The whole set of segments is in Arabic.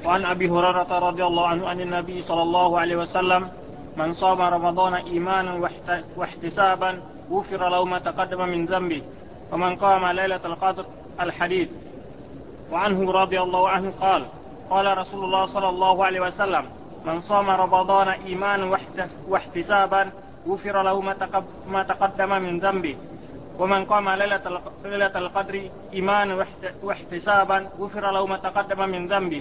وعن أبي هريرة رضي الله عنه عن النبي صلى الله عليه وسلم: من صام رمضان إيمانا واحتسابا غفر له ما تقدم من ذنبه ومن قام ليلة القدر. الحديث. وعنه رضي الله عنه قال: قال رسول الله صلى الله عليه وسلم: من صام رمضان إيمانا واحتسابا غفر له ما تقدم من ذنبه ومن قام ليلة القدر إيمانا واحتسابا غفر له ما تقدم من ذنبه.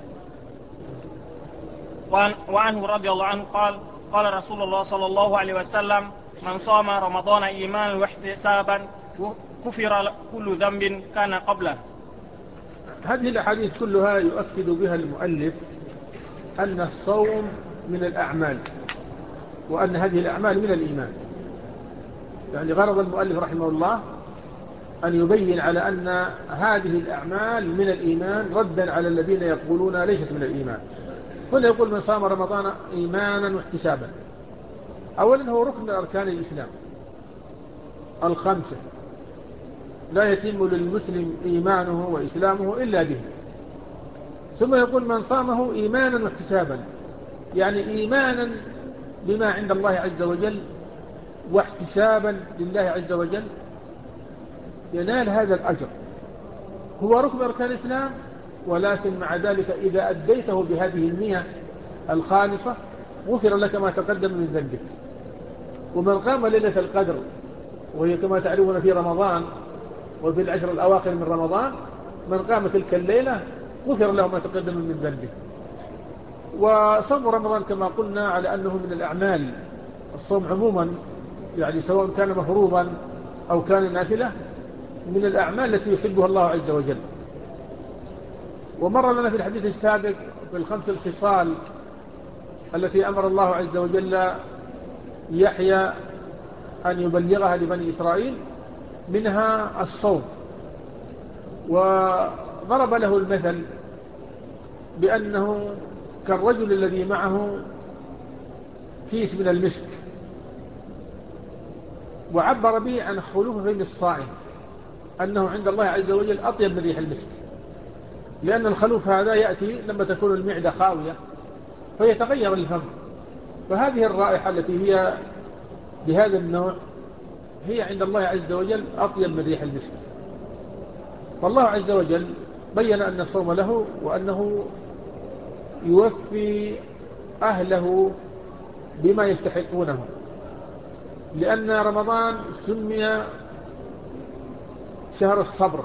وعنه رضي الله عنه قال: قال رسول الله صلى الله عليه وسلم: من صام رمضان إيمانا واحتسابا غفر كل ذنب كان قبله. هذه الأحاديث كلها يؤكد بها المؤلف أن الصوم من الأعمال، وأن هذه الأعمال من الإيمان. يعني غرض المؤلف رحمه الله أن يبين على أن هذه الأعمال من الإيمان، ردا على الذين يقولون ليست من الإيمان. هنا يقول: من صام رمضان إيمانا واحتسابا. أولا هو ركن من أركان الإسلام الخمسة، لا يتم للمسلم إيمانه وإسلامه إلا به. ثم يقول: من صامه إيمانا واحتسابا، يعني إيمانا بما عند الله عز وجل واحتسابا لله عز وجل، ينال هذا الأجر. هو ركن أركان الإسلام، ولكن مع ذلك إذا أديته بهذه النية الخالصة غفر لك ما تقدم من ذنبك. ومن قام ليلة القدر، وهي كما تعلمون في رمضان وفي العشر الأواخر من رمضان، من قام تلك الليلة غفر له ما تقدم من ذنبه. وصوم رمضان كما قلنا على أنه من الأعمال. الصوم عموما يعني سواء كان مفروضا أو كان نافلة من الأعمال التي يحبها الله عز وجل. ومر لنا في الحديث السابق في الخمس الخصال التي أمر الله عز وجل يحيى أن يبلغها لبني إسرائيل، منها الصوم. وضرب له المثل بأنه كالرجل الذي معه كيس من المسك، وعبر به عن خلوف فم الصائم، أنه عند الله عز وجل أطيب من ريح المسك، لأن الخلوف هذا يأتي لما تكون المعدة خاوية فيتغير الفم. فهذه الرائحة التي هي بهذا النوع هي عند الله عز وجل أطيب من ريح المسك. فالله عز وجل بين أن الصوم له، وأنه يوفي أهله بما يستحقونه، لأن رمضان سمي شهر الصبر،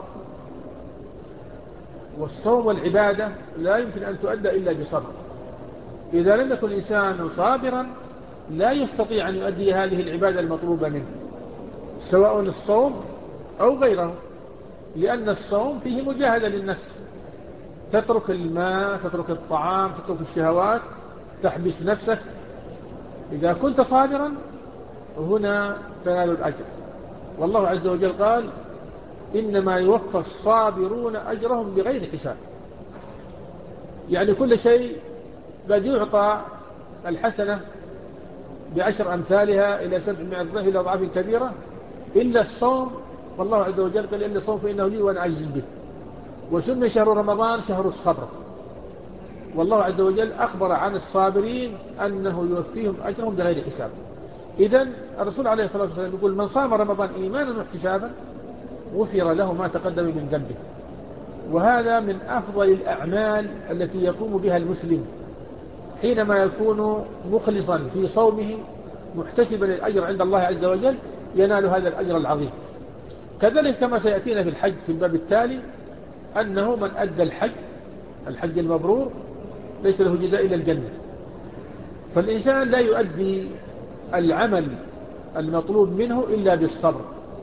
والصوم والعبادة لا يمكن أن تؤدى إلا بصبر. إذا لم يكن الإنسان صابرا لا يستطيع أن يؤدي هذه العبادة المطلوبة منه، سواء الصوم أو غيره، لأن الصوم فيه مجاهدة للنفس، تترك الماء، تترك الطعام، تترك الشهوات، تحبس نفسك. إذا كنت صابرا هنا تنال الأجر. والله عز وجل قال: إنما يوفى الصابرون أجرهم بغير حساب. يعني كل شيء قد يعطى الحسنة ب10 أمثالها إلى 700 ضعف إلى أضعاف كبيرة إلا الصوم. والله عز وجل قال: إلا الصوم فإنه لي وأنا أجزي به. وسمي شهر رمضان شهر الصبر، والله عز وجل أخبر عن الصابرين أنه يوفيهم أجرهم بغير حساب. إذن الرسول عليه الصلاة والسلام يقول: من صام رمضان إيمانا واحتسابا غفر له ما تقدم من ذنبه. وهذا من أفضل الأعمال التي يقوم بها المسلم حينما يكون مخلصا في صومه محتسبا الأجر عند الله عز وجل، ينال هذا الأجر العظيم. كذلك كما سيأتينا في الحج في الباب التالي، أنه من أدى الحج المبرور ليس له جزاء إلا الجنة. فالإنسان لا يؤدي العمل المطلوب منه إلا بالصبر.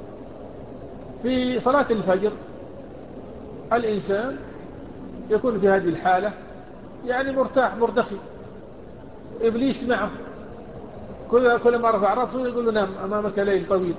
في صلاة الفجر الإنسان يكون في هذه الحالة يعني مرتاح مرتخي، إبليس معه، كل ما رفع رأسه يقول له: نام أمامك ليل طويل.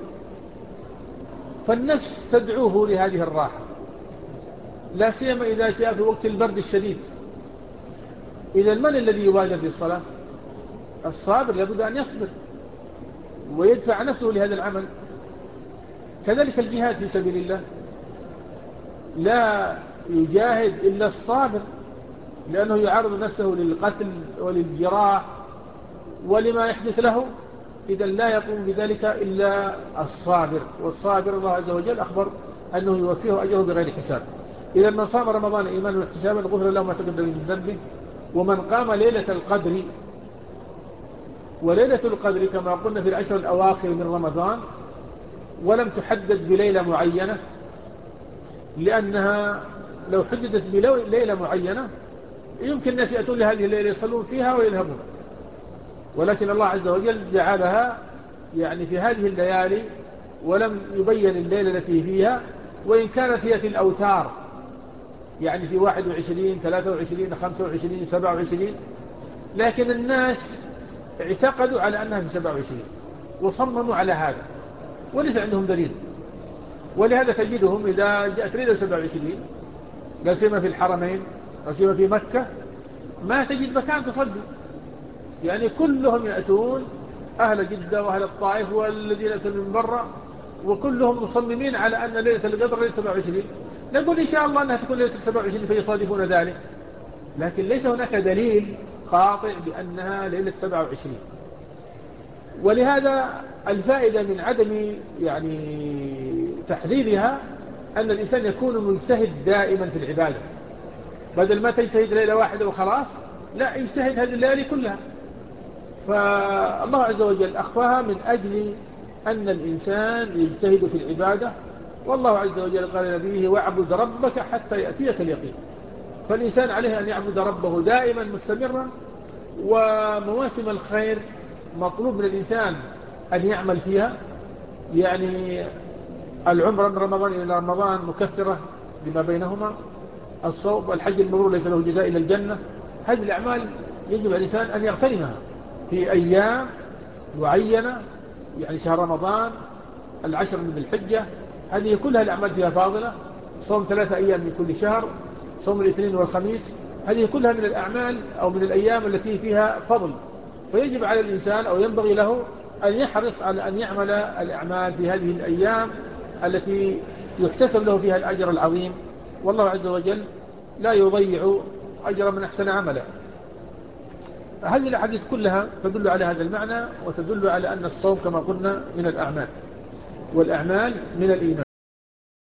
فالنفس تدعوه لهذه الراحة، لا سيما إذا جاء في وقت البرد الشديد. إذا من الذي يبادر في الصلاة؟ الصابر، لابد أن يصبر ويدفع نفسه لهذا العمل. كذلك الجهاد في سبيل الله لا يجاهد إلا الصابر، لأنه يعرض نفسه للقتل وللجراح ولما يحدث له، إذا لا يقوم بذلك إلا الصابر. والصابر الله عز وجل أخبر أنه يوفيه أجره بغير حساب. إذا من صام رمضان إيمانا واحتسابا غفر له ما تقدم من ذنبه. ومن قام ليلة القدر، وليلة القدر كما قلنا في العشر الأواخر من رمضان، ولم تحدد بليلة معينة، لأنها لو حددت بليلة معينة يمكن الناس يأتون لهذه الليلة يصلون فيها ويذهبون، ولكن الله عز وجل جعلها يعني في هذه الليالي، ولم يبين الليلة التي فيها، وإن كانت هي في الأوتار، يعني في 21 23 25 27، لكن الناس اعتقدوا على أنها في 27 وصمموا على هذا وليس عندهم دليل. ولهذا تجدهم إذا جاءت ليلة 27 لا سيما في الحرمين، لا سيما في مكة، ما تجد مكان تصلي، يعني كلهم يأتون، أهل جدة وأهل الطائف والذين يأتون من برا، وكلهم مصممين على أن ليلة القدر ليلة 27. نقول إن شاء الله أنها تكون ليلة 27 فيصادفون ذلك، لكن ليس هناك دليل قاطع بأنها ليلة 27. ولهذا الفائدة من عدم يعني تحديدها أن الإنسان يكون مجتهد دائما في العبادة، بدل ما تجتهد ليلة واحدة وخلاص، لا، يجتهد هذه الليالي كلها. فالله عز وجل أخفاها من أجل أن الإنسان يجتهد في العبادة، والله عز وجل قال لنبيه واعبد ربك حتى يأتيك اليقين. فالإنسان عليه أن يعبد ربه دائما مستمرا، ومواسم الخير مطلوب من الإنسان أن يعمل فيها، يعني العمر من رمضان إلى رمضان مكفرة لما بينهما، الصوم والحج المبرور ليس له جزاء إلا الجنة. هذه الأعمال يجب على الإنسان أن يغتنمها في أيام معينة، يعني شهر رمضان، العشر من الحجة، هذه كلها الأعمال فيها فاضلة. صوم 3 أيام من كل شهر، صوم الاثنين والخميس، هذه كلها من الأعمال أو من الأيام التي فيها فضل. فيجب على الإنسان أو ينبغي له أن يحرص على أن يعمل الأعمال في هذه الأيام التي يحتسب له فيها الأجر العظيم، والله عز وجل لا يضيع أجر من أحسن عملا. هذه الأحاديث كلها تدل على هذا المعنى، وتدل على أن الصوم كما قلنا من الأعمال، والأعمال من الإيمان.